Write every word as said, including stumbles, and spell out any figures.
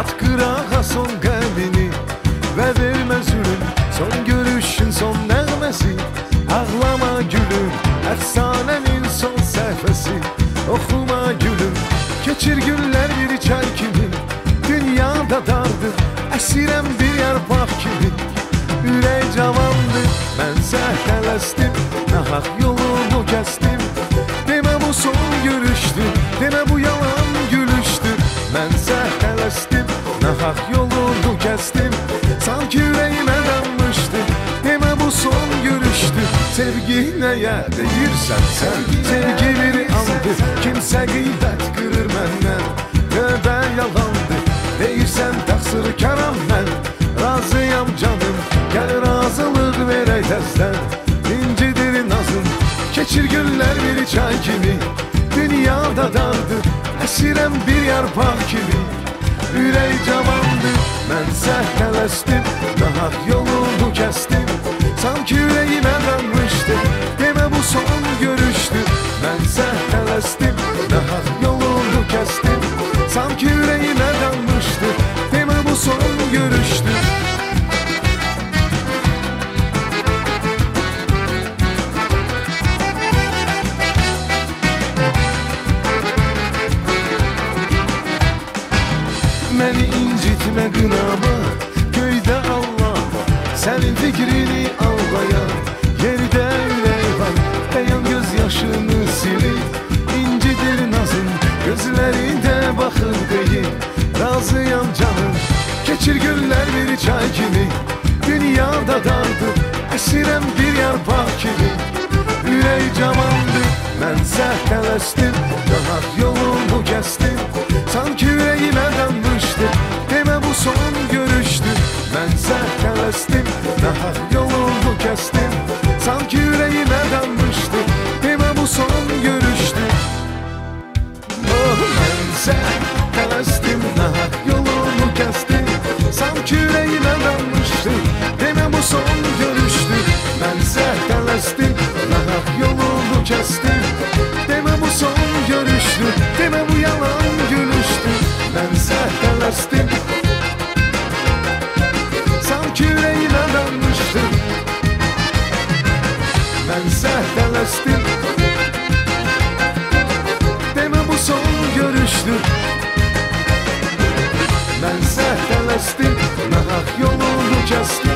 At qırağa son qəmini və vermə zülüm. Son görüşün son nəğməsi, ağlama gülüm. Əfsanənin son səhifəsi, oxuma gülüm. Keçir günlər bir çay kimi, dünyada dardır, əsirəm bir yarpaq kimi. Ürək cavandır, mən səhtələstim, nahaq yolumu kəstim. Demə bu son görüşdür, demə bu yalan gülüşdür. Mən səhtələstim, nahaq yolumu kəstim. Sanki ürəyimə danmışdı, demə bu son görüşdür. Sevgi nəyə deyirsən sən, sevgi bir andır. Kimsə qeybət qırır məndən, növbə yalandır. Deyirsən təqsirkaram mən, razıyam canım. Gəl razılıq verək təzdən, incidir nazım. Keçir günlər bir çay kimi, dünyada dardır, əsirəm bir yarpaq kimi. Ürək cavandır, mən səhtələstim, nahaq yolumu kəstim. Sanki ürəyimə danmışdı, demə bu son görüşdür. Mən səhtələstim, nahaq yolumu kəstim. Sanki ürəyimə danmışdı, demə bu son görüşdür. Məni incitmə qınama, göydə Allah'a, sənin fikrini almaya. Yerdə ürək var, dayan göz yaşını silib. İncidir nazın, gözlərində baxır deyil. Razıyam canım, keçir günlər bir çay kimi. Dünyada dardır, əsirəm bir yarpaq kimi. Ürək cavandır, mən səhtələstim, nahaq yolumu kəstim. Sanki ürəyimə danmışdı, demə bu son görüşdür. Mən səhtələstim, nahaq yolumu kəstim. Sanki ürəyimə danmışdı, demə bu son görüşdür. Oh, mən səhtələstim, nahaq yolumu kəstim. Sanki ürəyimə danmışdı, demə bu son görüşdür. Mən səhtələstim, nahaq yolumu kəstim. Demə bu son görüşdür, demə bu yalan gülüşdür. Mən səhtələstim, sanki ürəyimə danmışdı. Mən səhtələstim, demə bu son görüşdür. Mən səhtələstim, nahaq yolumu kəstim.